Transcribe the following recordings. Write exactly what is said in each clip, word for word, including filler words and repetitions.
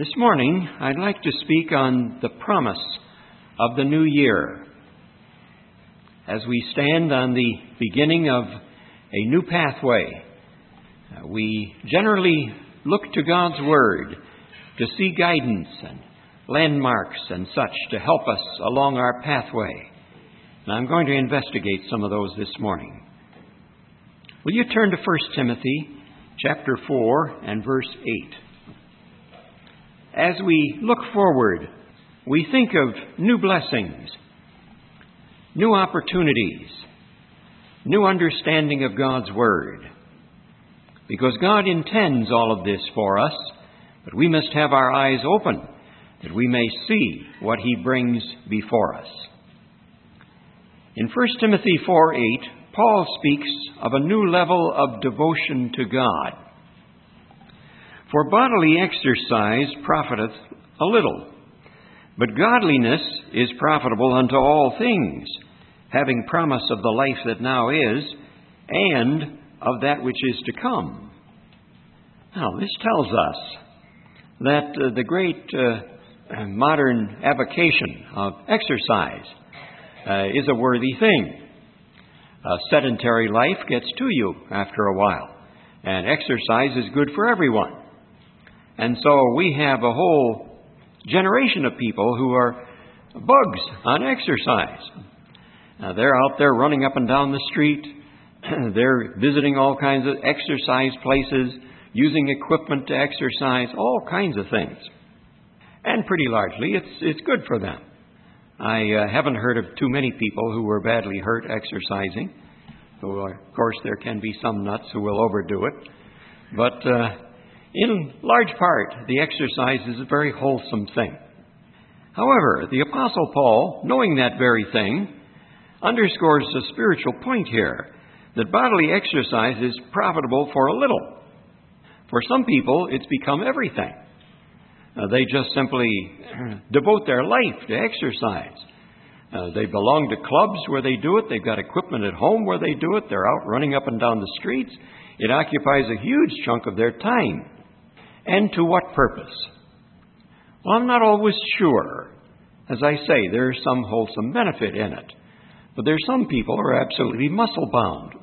This morning, I'd like to speak on the promise of the new year. As we stand on the beginning of a new pathway, uh, we generally look to God's Word to see guidance and landmarks and such to help us along our pathway. And I'm going to investigate some of those this morning. Will you turn to First Timothy chapter four and verse eight? As we look forward, we think of new blessings, new opportunities, new understanding of God's Word. Because God intends all of this for us, but we must have our eyes open that we may see what He brings before us. In First Timothy four eight, Paul speaks of a new level of devotion to God. For bodily exercise profiteth a little, but godliness is profitable unto all things, having promise of the life that now is, and of that which is to come. Now, this tells us that uh, the great uh, modern avocation of exercise uh, is a worthy thing. A sedentary life gets to you after a while, and exercise is good for everyone. And so we have a whole generation of people who are bugs on exercise. Uh, they're out there running up and down the street. They're visiting all kinds of exercise places, using equipment to exercise, all kinds of things. And pretty largely, it's it's good for them. I uh, haven't heard of too many people who were badly hurt exercising. Though, of course, there can be some nuts who will overdo it. But uh, in large part, the exercise is a very wholesome thing. However, the Apostle Paul, knowing that very thing, underscores a spiritual point here, that bodily exercise is profitable for a little. For some people, it's become everything. Uh, they just simply devote their life to exercise. Uh, they belong to clubs where they do it. They've got equipment at home where they do it. They're out running up and down the streets. It occupies a huge chunk of their time. And to what purpose? Well, I'm not always sure. As I say, there's some wholesome benefit in it. But there's some people who are absolutely muscle-bound.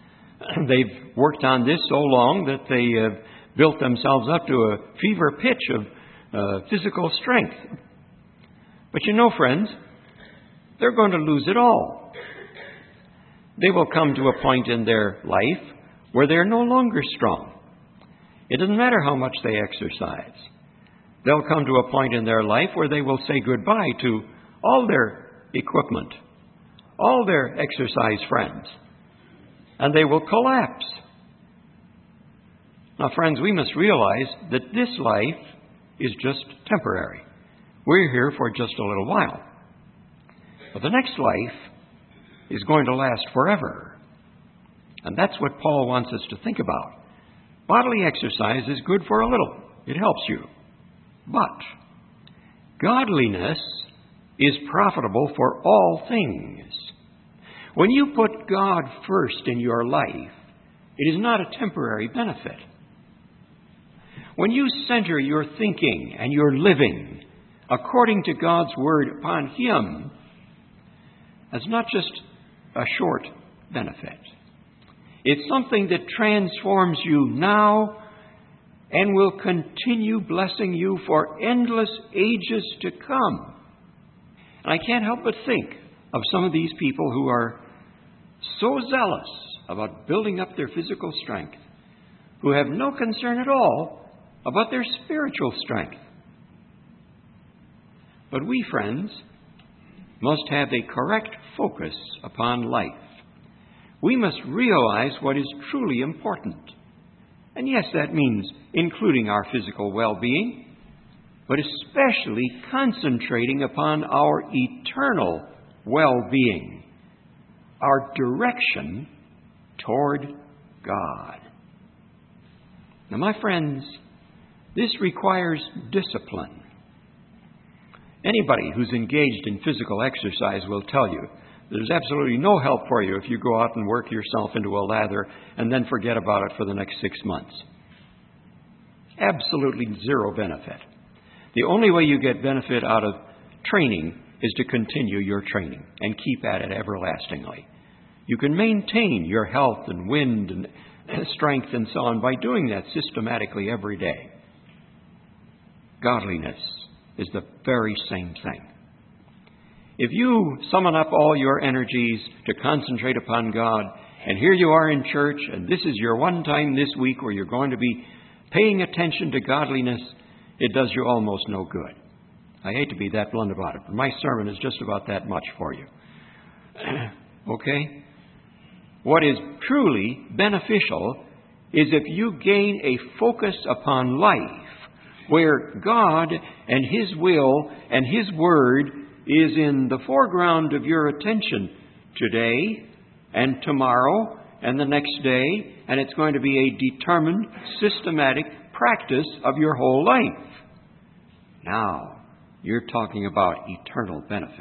They've worked on this so long that they have built themselves up to a fever pitch of uh, physical strength. But you know, friends, they're going to lose it all. They will come to a point in their life where they're no longer strong. It doesn't matter how much they exercise. They'll come to a point in their life where they will say goodbye to all their equipment, all their exercise friends, and they will collapse. Now, friends, we must realize that this life is just temporary. We're here for just a little while. But the next life is going to last forever. And that's what Paul wants us to think about. Bodily exercise is good for a little. It helps you. But godliness is profitable for all things. When you put God first in your life, it is not a temporary benefit. When you center your thinking and your living according to God's Word upon Him, that's not just a short benefit. It's something that transforms you now and will continue blessing you for endless ages to come. And I can't help but think of some of these people who are so zealous about building up their physical strength, who have no concern at all about their spiritual strength. But we, friends, must have a correct focus upon life. We must realize what is truly important. And yes, that means including our physical well-being, but especially concentrating upon our eternal well-being, our direction toward God. Now, my friends, this requires discipline. Anybody who's engaged in physical exercise will tell you there's absolutely no help for you if you go out and work yourself into a lather and then forget about it for the next six months. Absolutely zero benefit. The only way you get benefit out of training is to continue your training and keep at it everlastingly. You can maintain your health and wind and strength and so on by doing that systematically every day. Godliness is the very same thing. If you summon up all your energies to concentrate upon God, and here you are in church, and this is your one time this week where you're going to be paying attention to godliness, it does you almost no good. I hate to be that blunt about it, but my sermon is just about that much for you. Okay? What is truly beneficial is if you gain a focus upon life where God and His will and His Word is in the foreground of your attention today and tomorrow and the next day, and it's going to be a determined, systematic practice of your whole life. Now, you're talking about eternal benefit.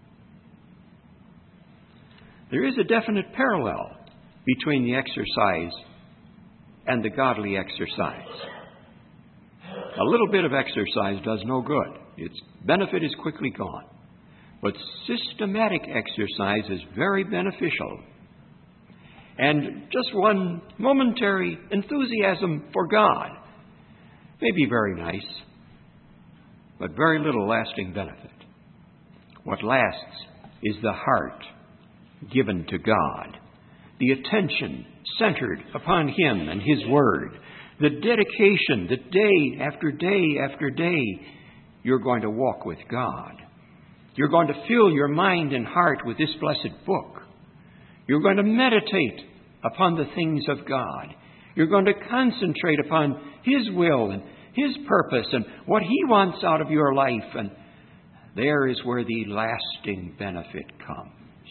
There is a definite parallel between the exercise and the godly exercise. A little bit of exercise does no good. Its benefit is quickly gone. But systematic exercise is very beneficial. And just one momentary enthusiasm for God may be very nice, but very little lasting benefit. What lasts is the heart given to God, the attention centered upon Him and His Word, the dedication that day after day after day you're going to walk with God. You're going to fill your mind and heart with this blessed book. You're going to meditate upon the things of God. You're going to concentrate upon His will and His purpose and what He wants out of your life. And there is where the lasting benefit comes.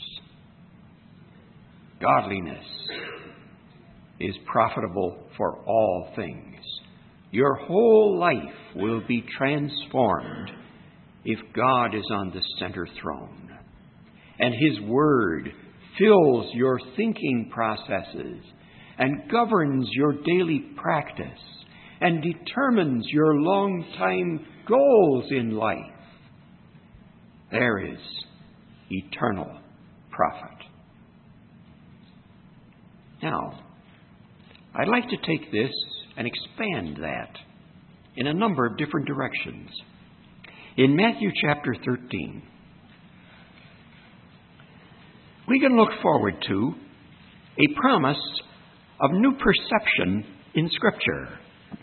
Godliness is profitable for all things. Your whole life will be transformed if God is on the center throne and His Word fills your thinking processes and governs your daily practice and determines your long-time goals in life. There is eternal profit. Now, I'd like to take this and expand that in a number of different directions. In Matthew chapter thirteen, we can look forward to a promise of new perception in Scripture.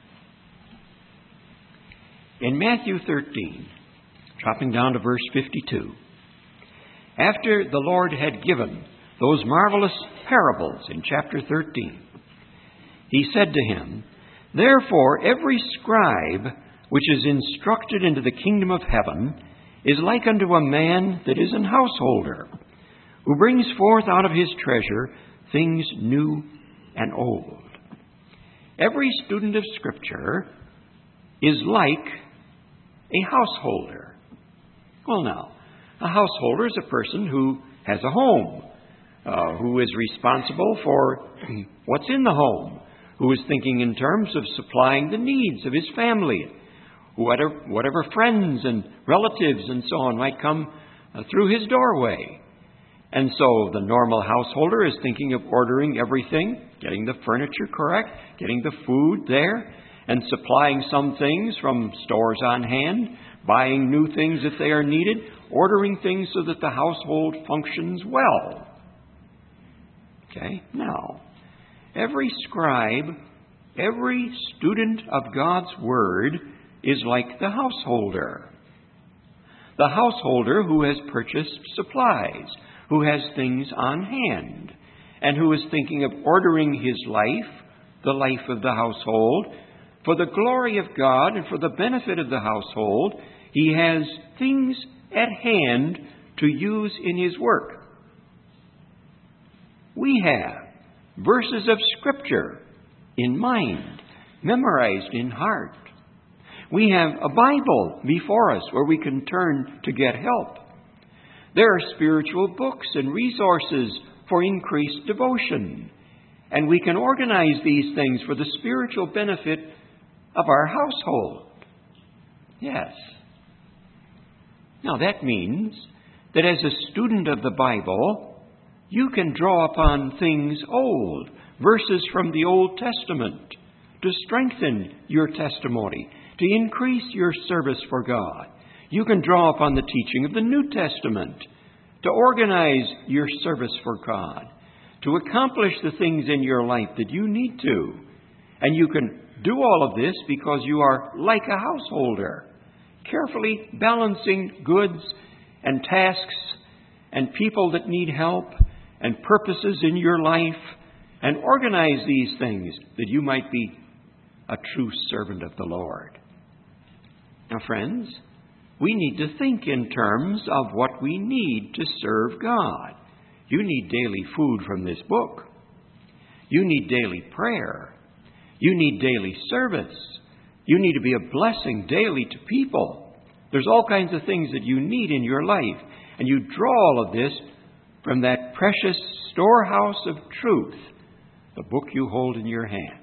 In Matthew thirteen, dropping down to verse fifty-two, after the Lord had given those marvelous parables in chapter thirteen, He said to him, "Therefore every scribe which is instructed into the kingdom of heaven is like unto a man that is an householder, who brings forth out of his treasure things new and old." Every student of Scripture is like a householder. Well, now, a householder is a person who has a home, uh, who is responsible for what's in the home, who is thinking in terms of supplying the needs of his family, whatever, whatever friends and relatives and so on might come uh, through his doorway. And so the normal householder is thinking of ordering everything, getting the furniture correct, getting the food there, and supplying some things from stores on hand, buying new things if they are needed, ordering things so that the household functions well. Okay, now, every scribe, every student of God's Word is like the householder. The householder who has purchased supplies, who has things on hand, and who is thinking of ordering his life, the life of the household, for the glory of God and for the benefit of the household. He has things at hand to use in his work. We have verses of Scripture in mind, memorized in heart. We have a Bible before us where we can turn to get help. There are spiritual books and resources for increased devotion. And we can organize these things for the spiritual benefit of our household. Yes. Now that means that as a student of the Bible, you can draw upon things old, verses from the Old Testament, to strengthen your testimony, to increase your service for God. You can draw upon the teaching of the New Testament to organize your service for God, to accomplish the things in your life that you need to. And you can do all of this because you are like a householder, carefully balancing goods and tasks and people that need help and purposes in your life, and organize these things that you might be a true servant of the Lord. Now, friends, we need to think in terms of what we need to serve God. You need daily food from this book. You need daily prayer. You need daily service. You need to be a blessing daily to people. There's all kinds of things that you need in your life. And you draw all of this from that precious storehouse of truth, the book you hold in your hand.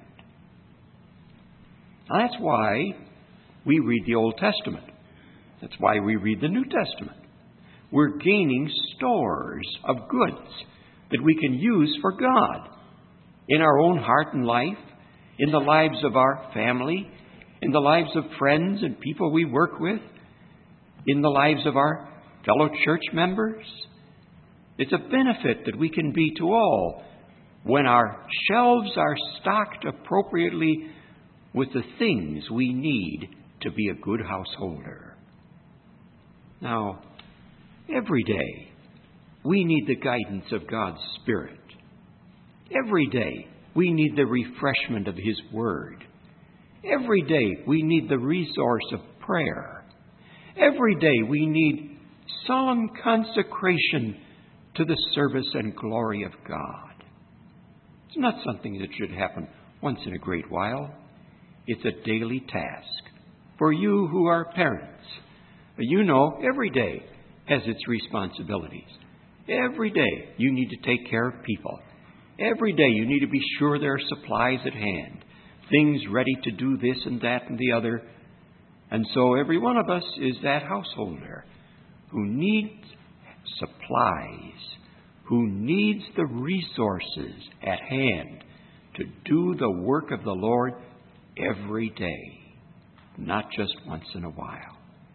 Now, that's why we read the Old Testament. That's why we read the New Testament. We're gaining stores of goods that we can use for God in our own heart and life, in the lives of our family, in the lives of friends and people we work with, in the lives of our fellow church members. It's a benefit that we can be to all when our shelves are stocked appropriately with the things we need to be a good householder. Now, every day, we need the guidance of God's Spirit. Every day, we need the refreshment of His Word. Every day, we need the resource of prayer. Every day, we need solemn consecration to the service and glory of God. It's not something that should happen once in a great while. It's a daily task. For you who are parents, you know every day has its responsibilities. Every day you need to take care of people. Every day you need to be sure there are supplies at hand, things ready to do this and that and the other. And so every one of us is that householder who needs supplies, who needs the resources at hand to do the work of the Lord every day, not just once in a while.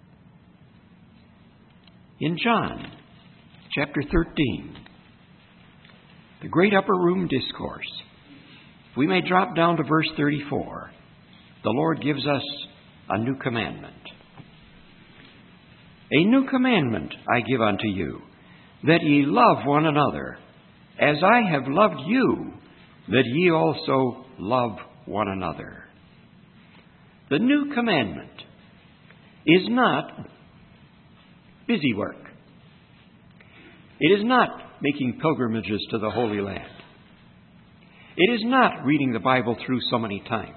In John chapter thirteen, the great upper room discourse, we may drop down to verse thirty-four. The Lord gives us a new commandment. A new commandment I give unto you, that ye love one another, as I have loved you, that ye also love one another. The new commandment is not busy work. It is not making pilgrimages to the Holy Land. It is not reading the Bible through so many times.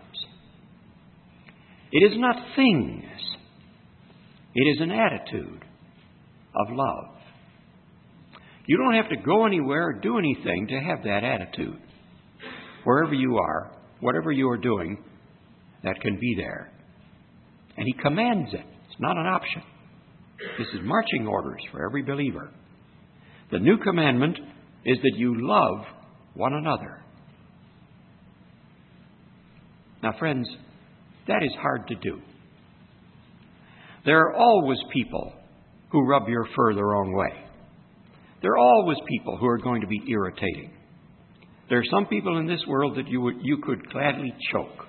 It is not things. It is an attitude of love. You don't have to go anywhere or do anything to have that attitude. Wherever you are, whatever you are doing, that can be there. And He commands it. It's not an option. This is marching orders for every believer. The new commandment is that you love one another. Now, friends, that is hard to do. There are always people who rub your fur the wrong way. There are always people who are going to be irritating. There are some people in this world that you would, you could gladly choke.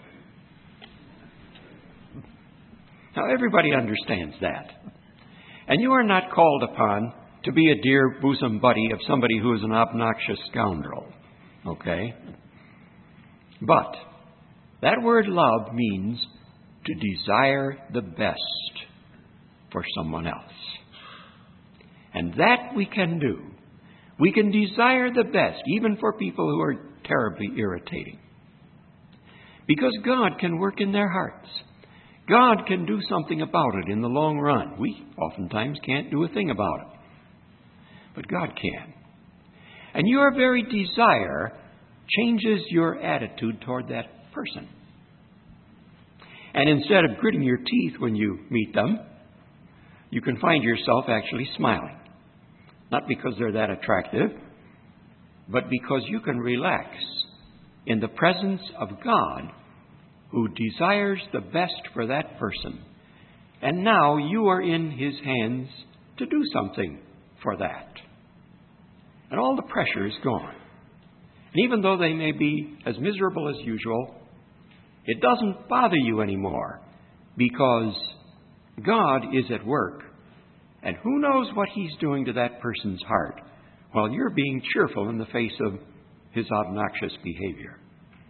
Now, everybody understands that. And you are not called upon to be a dear bosom buddy of somebody who is an obnoxious scoundrel. Okay? But that word love means to desire the best for someone else. And that we can do. We can desire the best, even for people who are terribly irritating. Because God can work in their hearts. God can do something about it in the long run. We oftentimes can't do a thing about it. But God can. And your very desire changes your attitude toward that person. And instead of gritting your teeth when you meet them, you can find yourself actually smiling. Not because they're that attractive, but because you can relax in the presence of God who desires the best for that person. And now you are in His hands to do something for that. And all the pressure is gone. And even though they may be as miserable as usual, it doesn't bother you anymore because God is at work. And who knows what He's doing to that person's heart while you're being cheerful in the face of his obnoxious behavior.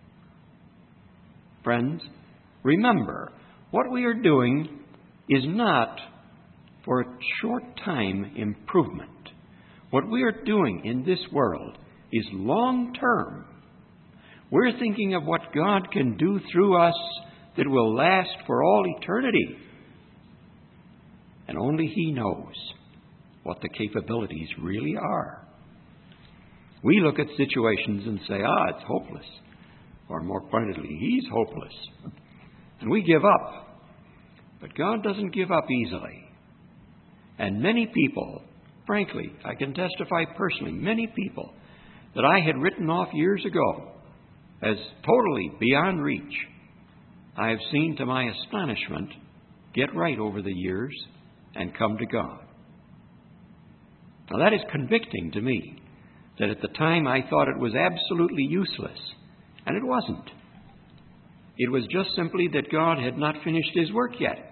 Friends, remember, what we are doing is not for a short time improvement. What we are doing in this world is long term. We're thinking of what God can do through us that will last for all eternity. And only He knows what the capabilities really are. We look at situations and say, ah, it's hopeless. Or more pointedly, He's hopeless. And we give up. But God doesn't give up easily. And many people, frankly, I can testify personally, many people that I had written off years ago as totally beyond reach, I have seen to my astonishment get right over the years and come to God. Now that is convicting to me, that at the time I thought it was absolutely useless, and it wasn't. It was just simply that God had not finished His work yet.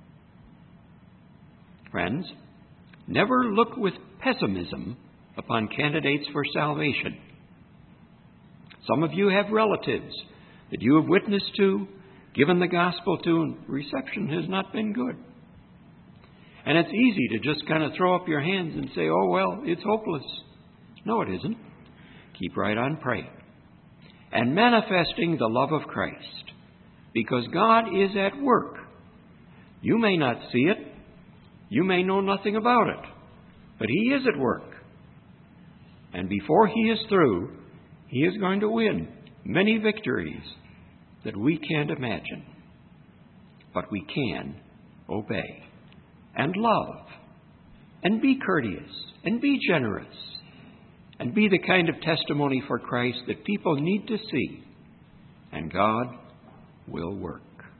Friends, never look with pessimism upon candidates for salvation. Some of you have relatives that you have witnessed to, given the gospel to, and reception has not been good. And it's easy to just kind of throw up your hands and say, oh, well, it's hopeless. No, it isn't. Keep right on praying and manifesting the love of Christ, because God is at work. You may not see it. You may know nothing about it, but He is at work. And before He is through, He is going to win many victories that we can't imagine. But we can obey and love and be courteous and be generous and be the kind of testimony for Christ that people need to see. And God will work.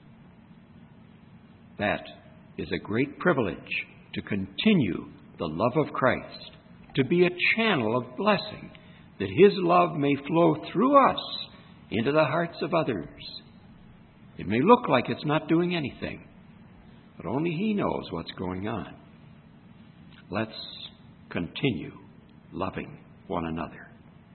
That is a great privilege, to continue the love of Christ, to be a channel of blessing, that His love may flow through us into the hearts of others. It may look like it's not doing anything, but only He knows what's going on. Let's continue loving one another.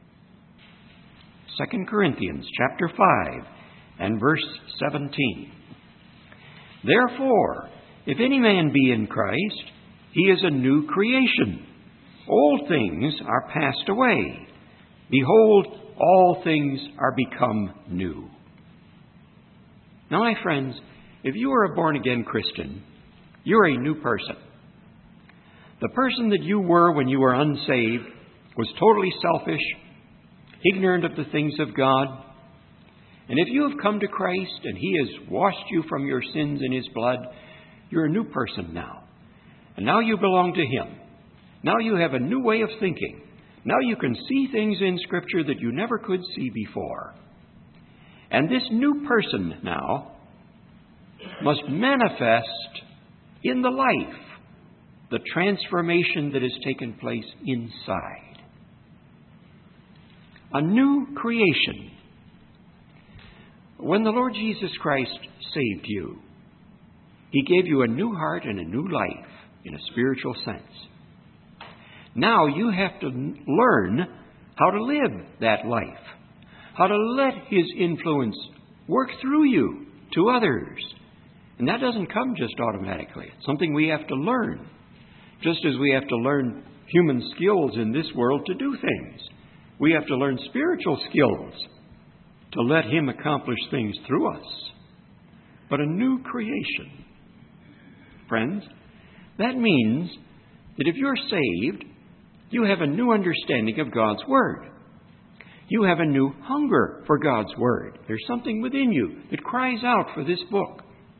Second Corinthians chapter five and verse seventeen. Therefore, if any man be in Christ, he is a new creation. Old things are passed away. Behold, all things are become new. Now, my friends, if you are a born-again Christian, you're a new person. The person that you were when you were unsaved was totally selfish, ignorant of the things of God. And if you have come to Christ and He has washed you from your sins in His blood, you're a new person now. And now you belong to Him. Now you have a new way of thinking. Now you can see things in Scripture that you never could see before. And this new person now must manifest in the life the transformation that has taken place inside. A new creation. When the Lord Jesus Christ saved you, He gave you a new heart and a new life in a spiritual sense. Now you have to learn how to live that life, how to let His influence work through you to others. And that doesn't come just automatically. It's something we have to learn, just as we have to learn human skills in this world to do things. We have to learn spiritual skills to let Him accomplish things through us. But a new creation. Friends, that means that if you're saved, you have a new understanding of God's Word. You have a new hunger for God's Word. There's something within you that cries out for this book.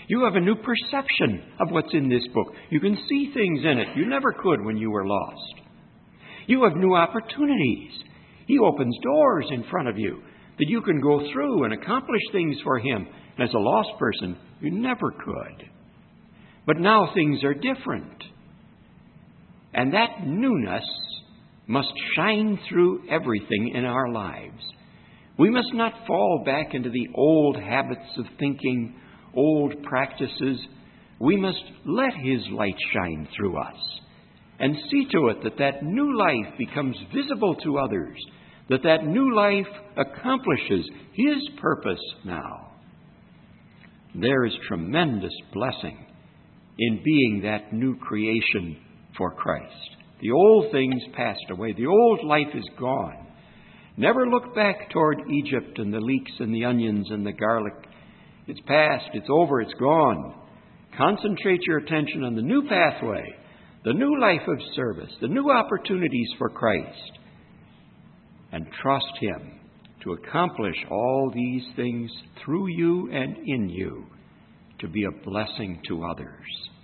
You have a new perception of what's in this book. You can see things in it you never could when you were lost. You have new opportunities. He opens doors in front of you that you can go through and accomplish things for Him. And as a lost person, you never could. But now things are different. And that newness must shine through everything in our lives. We must not fall back into the old habits of thinking, old practices. We must let His light shine through us and see to it that that new life becomes visible to others, that that new life accomplishes His purpose now. There is tremendous blessing in being that new creation for Christ. The old things passed away. The old life is gone. Never look back toward Egypt and the leeks and the onions and the garlic. It's past. It's over. It's gone. Concentrate your attention on the new pathway, the new life of service, the new opportunities for Christ, and trust Him to accomplish all these things through you and in you to be a blessing to others.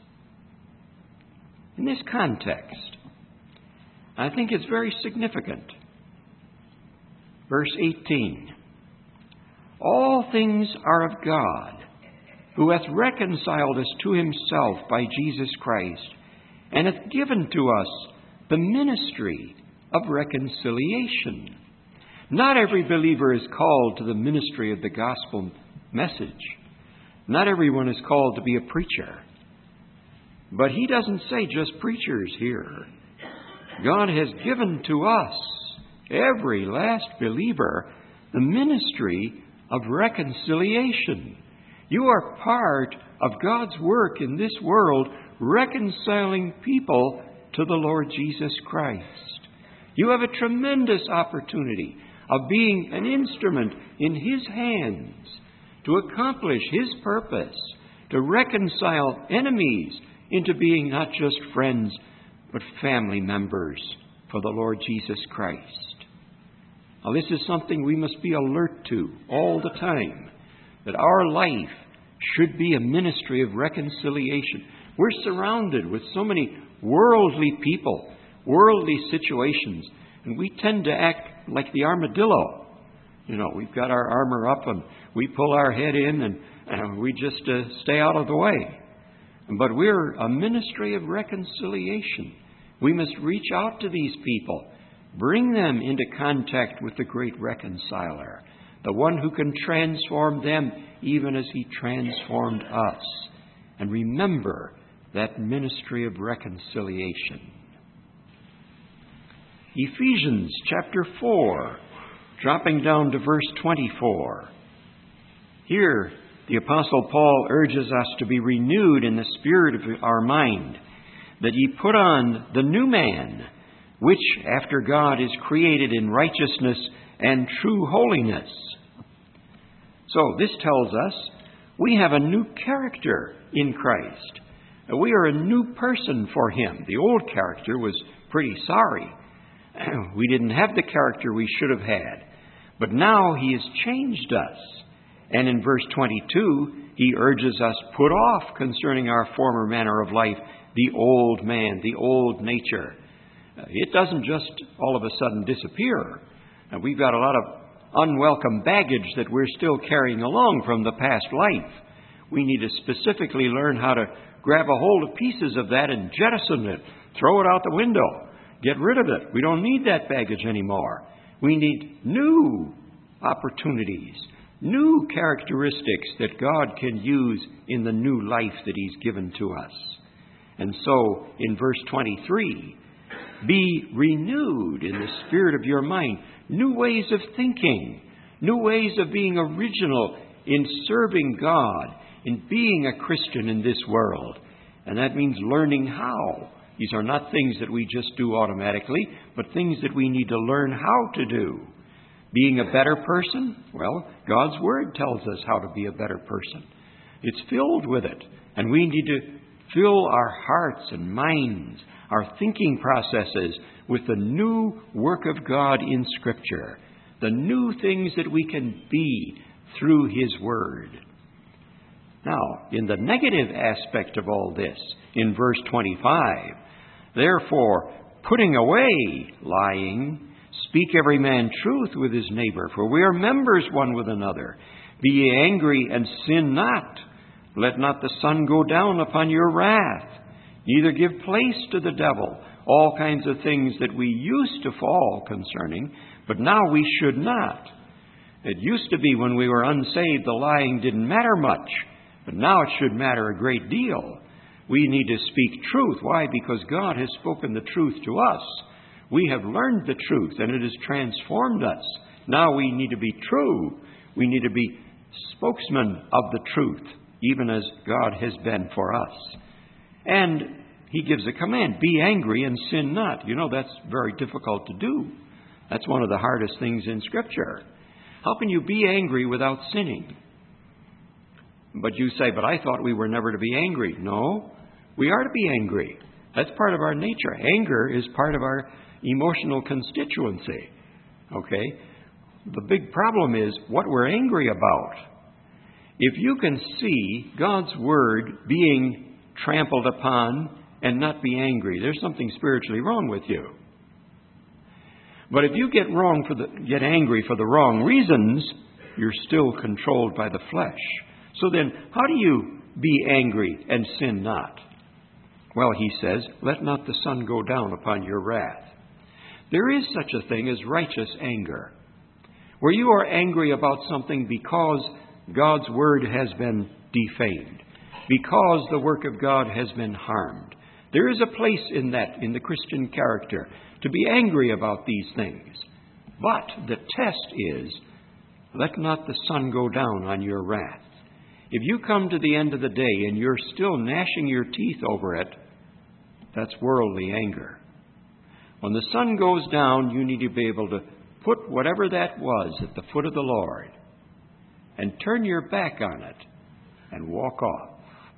In this context, I think it's very significant. Verse eighteen. All things are of God, who hath reconciled us to Himself by Jesus Christ, and hath given to us the ministry of reconciliation. Not every believer is called to the ministry of the gospel message. Not everyone is called to be a preacher. But He doesn't say just preachers here. God has given to us, every last believer, the ministry of reconciliation. You are part of God's work in this world, reconciling people to the Lord Jesus Christ. You have a tremendous opportunity of being an instrument in His hands to accomplish His purpose, to reconcile enemies into being not just friends, but family members for the Lord Jesus Christ. Now, this is something we must be alert to all the time, that our life should be a ministry of reconciliation. We're surrounded with so many worldly people, worldly situations, and we tend to act like the armadillo. You know, we've got our armor up and we pull our head in and, and we just uh, stay out of the way. But we're a ministry of reconciliation. We must reach out to these people, bring them into contact with the great reconciler, the one who can transform them even as He transformed us. And remember that ministry of reconciliation. Ephesians chapter four, dropping down to verse twenty-four. Here, the Apostle Paul urges us to be renewed in the spirit of our mind, that ye put on the new man, which after God is created in righteousness and true holiness. So this tells us we have a new character in Christ. We are a new person for Him. The old character was pretty sorry. We didn't have the character we should have had. But now He has changed us. And in verse twenty-two, He urges us, put off concerning our former manner of life, the old man, the old nature. It doesn't just all of a sudden disappear. And we've got a lot of unwelcome baggage that we're still carrying along from the past life. We need to specifically learn how to grab a hold of pieces of that and jettison it, throw it out the window, get rid of it. We don't need that baggage anymore. We need new opportunities, new characteristics that God can use in the new life that He's given to us. And so, in verse twenty-three, be renewed in the spirit of your mind. New ways of thinking, new ways of being original in serving God, in being a Christian in this world. And that means learning how. These are not things that we just do automatically, but things that we need to learn how to do. Being a better person? Well, God's Word tells us how to be a better person. It's filled with it. And we need to fill our hearts and minds, our thinking processes, with the new work of God in Scripture, the new things that we can be through His Word. Now, in the negative aspect of all this, in verse twenty-five, therefore, putting away lying, speak every man truth with his neighbor, for we are members one with another. Be ye angry and sin not. Let not the sun go down upon your wrath. Neither give place to the devil. All kinds of things that we used to fall concerning, but now we should not. It used to be when we were unsaved, the lying didn't matter much, but now it should matter a great deal. We need to speak truth. Why? Because God has spoken the truth to us. We have learned the truth, and it has transformed us. Now we need to be true. We need to be spokesmen of the truth, even as God has been for us. And He gives a command, be angry and sin not. You know, that's very difficult to do. That's one of the hardest things in Scripture. How can you be angry without sinning? But you say, but I thought we were never to be angry. No, we are to be angry. That's part of our nature. Anger is part of our emotional constituency. Okay? The big problem is what we're angry about. If you can see God's Word being trampled upon and not be angry, there's something spiritually wrong with you. But if you get wrong for the get angry for the wrong reasons, you're still controlled by the flesh. So then, how do you be angry and sin not? Well, he says, let not the sun go down upon your wrath. There is such a thing as righteous anger, where you are angry about something because God's word has been defamed, because the work of God has been harmed. There is a place in that, in the Christian character, to be angry about these things. But the test is, let not the sun go down on your wrath. If you come to the end of the day and you're still gnashing your teeth over it, that's worldly anger. When the sun goes down, you need to be able to put whatever that was at the foot of the Lord and turn your back on it and walk off.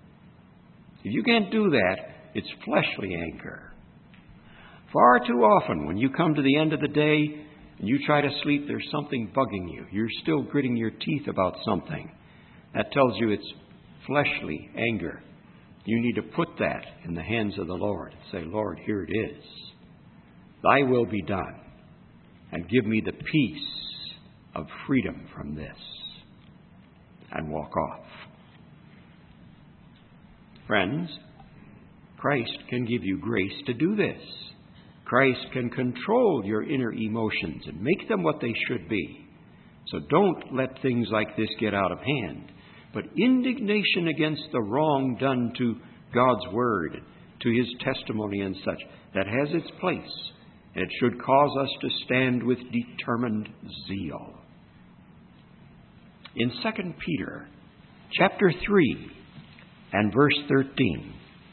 If you can't do that, it's fleshly anger. Far too often, when you come to the end of the day and you try to sleep, there's something bugging you. You're still gritting your teeth about something. That tells you it's fleshly anger. You need to put that in the hands of the Lord and say, Lord, here it is. Thy will be done. And give me the peace of freedom from this. And walk off. Friends, Christ can give you grace to do this. Christ can control your inner emotions and make them what they should be. So don't let things like this get out of hand. But indignation against the wrong done to God's word, to His testimony and such, that has its place. And it should cause us to stand with determined zeal. In Second Peter chapter three and verse thirteen,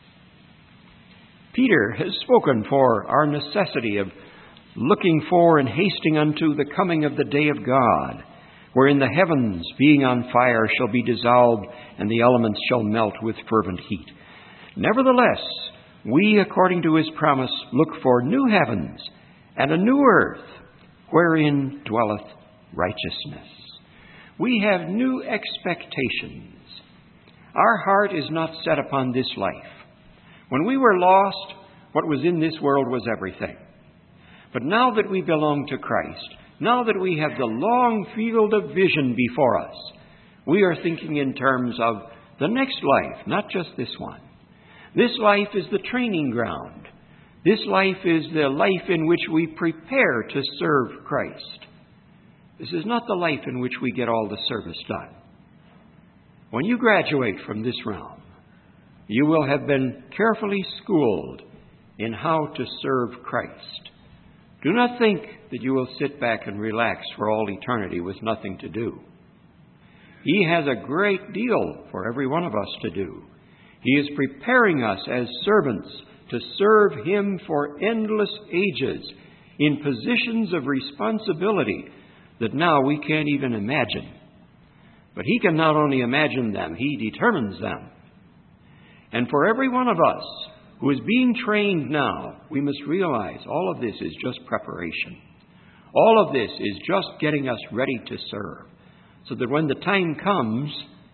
Peter has spoken for our necessity of looking for and hasting unto the coming of the day of God, wherein the heavens, being on fire, shall be dissolved, and the elements shall melt with fervent heat. Nevertheless, we, according to His promise, look for new heavens and a new earth, wherein dwelleth righteousness. We have new expectations. Our heart is not set upon this life. When we were lost, what was in this world was everything. But now that we belong to Christ, now that we have the long field of vision before us, we are thinking in terms of the next life, not just this one. This life is the training ground. This life is the life in which we prepare to serve Christ. This is not the life in which we get all the service done. When you graduate from this realm, you will have been carefully schooled in how to serve Christ. Do not think that you will sit back and relax for all eternity with nothing to do. He has a great deal for every one of us to do. He is preparing us as servants to serve Him for endless ages in positions of responsibility that now we can't even imagine. But He can not only imagine them, He determines them. And for every one of us who is being trained now, we must realize all of this is just preparation. All of this is just getting us ready to serve, so that when the time comes,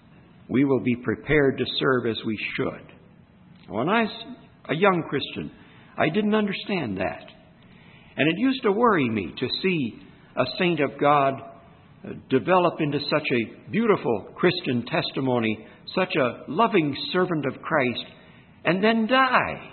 we will be prepared to serve as we should. When I was a young Christian, I didn't understand that. And it used to worry me to see a saint of God develop into such a beautiful Christian testimony, such a loving servant of Christ, and then die.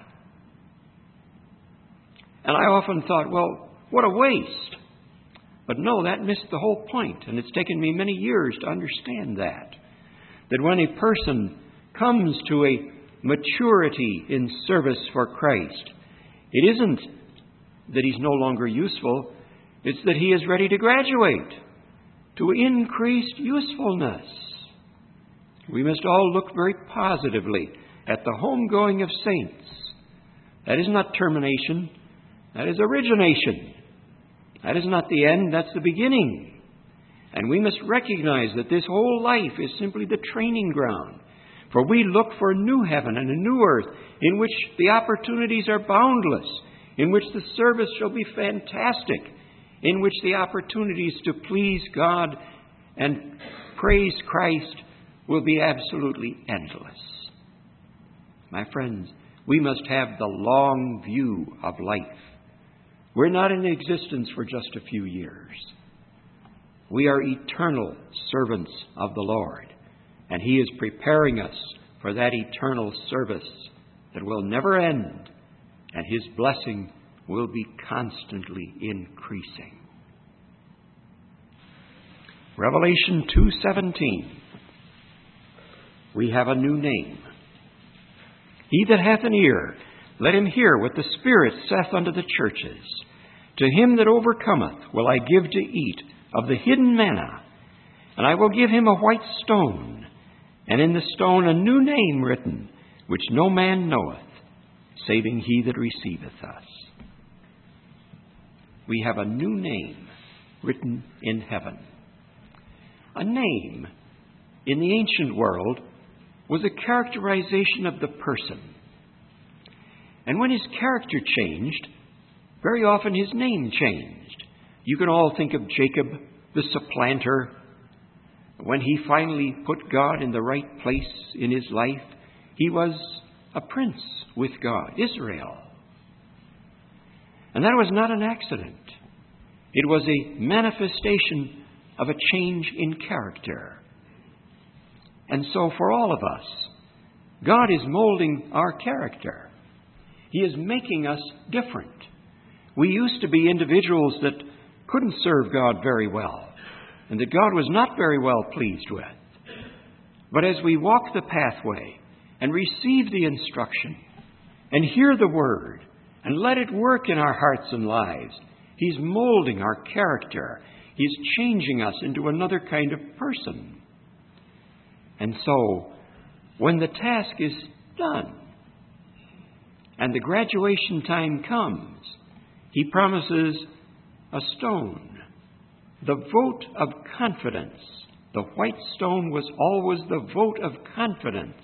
And I often thought, well, what a waste. But no, that missed the whole point, and it's taken me many years to understand that. That when a person comes to a maturity in service for Christ, it isn't that he's no longer useful, it's that he is ready to graduate to increased usefulness. We must all look very positively at the homegoing of saints. That is not termination, that is origination. That is not the end, that's the beginning. And we must recognize that this whole life is simply the training ground. For we look for a new heaven and a new earth in which the opportunities are boundless, in which the service shall be fantastic, in which the opportunities to please God and praise Christ will be absolutely endless. My friends, we must have the long view of life. We're not in existence for just a few years. We are eternal servants of the Lord, and He is preparing us for that eternal service that will never end, and His blessing will be constantly increasing. Revelation two seventeen. We have a new name. He that hath an ear, let him hear what the Spirit saith unto the churches. To him that overcometh will I give to eat of the hidden manna, and I will give him a white stone, and in the stone a new name written, which no man knoweth, saving he that receiveth us. We have a new name written in heaven. A name in the ancient world was a characterization of the person. And when his character changed, very often his name changed. You can all think of Jacob, the supplanter. When he finally put God in the right place in his life, he was a prince with God, Israel. And that was not an accident. It was a manifestation of a change in character. And so for all of us, God is molding our character. He is making us different. We used to be individuals that couldn't serve God very well, and that God was not very well pleased with. But as we walk the pathway and receive the instruction and hear the word and let it work in our hearts and lives, He's molding our character. He's changing us into another kind of person. And so, when the task is done and the graduation time comes, He promises a stone, the vote of confidence. The white stone was always the vote of confidence.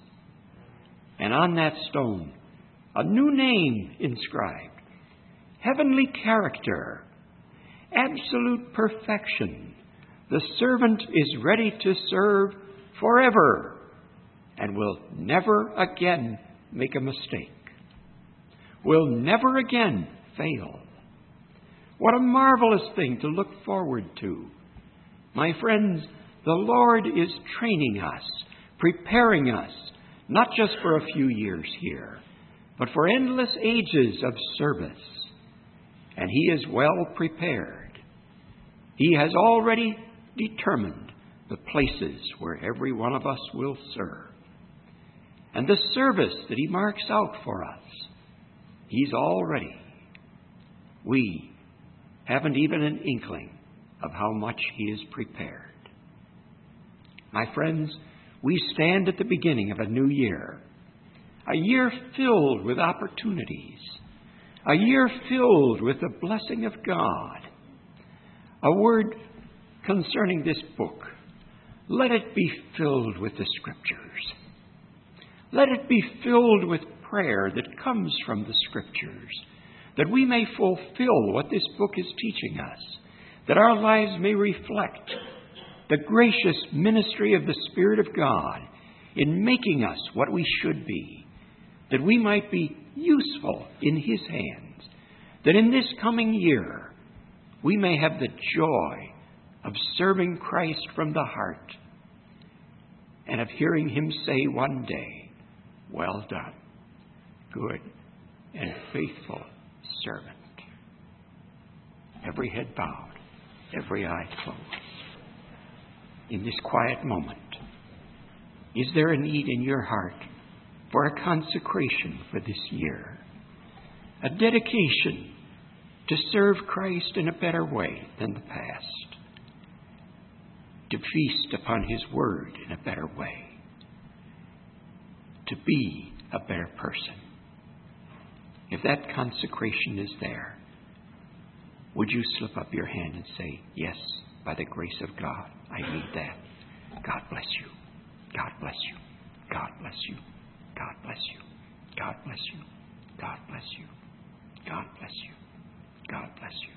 And on that stone, a new name inscribed, heavenly character, absolute perfection. The servant is ready to serve forever and will never again make a mistake, will never again fail. What a marvelous thing to look forward to. My friends, the Lord is training us, preparing us, not just for a few years here, but for endless ages of service. And He is well prepared. He has already determined the places where every one of us will serve. And the service that He marks out for us, He's already. We haven't even an inkling of how much He is prepared. My friends, we stand at the beginning of a new year. A year filled with opportunities. A year filled with the blessing of God. A word concerning this book. Let it be filled with the Scriptures. Let it be filled with prayer that comes from the Scriptures, that we may fulfill what this book is teaching us, that our lives may reflect the gracious ministry of the Spirit of God in making us what we should be, that we might be useful in His hands, that in this coming year we may have the joy of serving Christ from the heart and of hearing Him say one day, "Well done, good and faithful servant." Every head bowed, every eye closed. In this quiet moment, is there a need in your heart for a consecration for this year? A dedication to serve Christ in a better way than the past? To feast upon His Word in a better way? To be a better person? If that consecration is there, would you slip up your hand and say, "Yes, by the grace of God, I need that. God bless you. God bless you. God bless you. God bless you. God bless you. God bless you. God bless you. God bless you."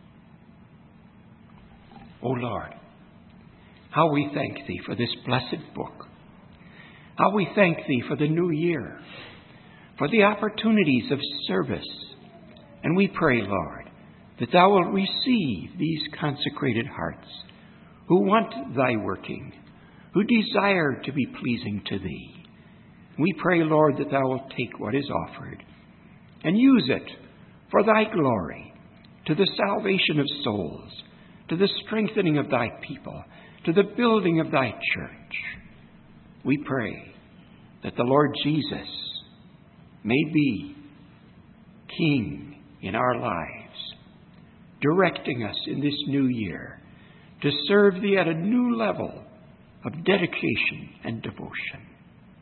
O Lord, how we thank Thee for this blessed book. How we thank Thee for the new year, for the opportunities of service. And we pray, Lord, that Thou wilt receive these consecrated hearts who want Thy working, who desire to be pleasing to Thee. We pray, Lord, that Thou wilt take what is offered and use it for Thy glory, to the salvation of souls, to the strengthening of Thy people, to the building of Thy church. We pray that the Lord Jesus may be King in our lives, directing us in this new year to serve Thee at a new level of dedication and devotion.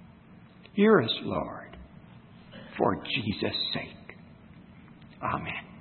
Hear us, Lord, for Jesus' sake. Amen.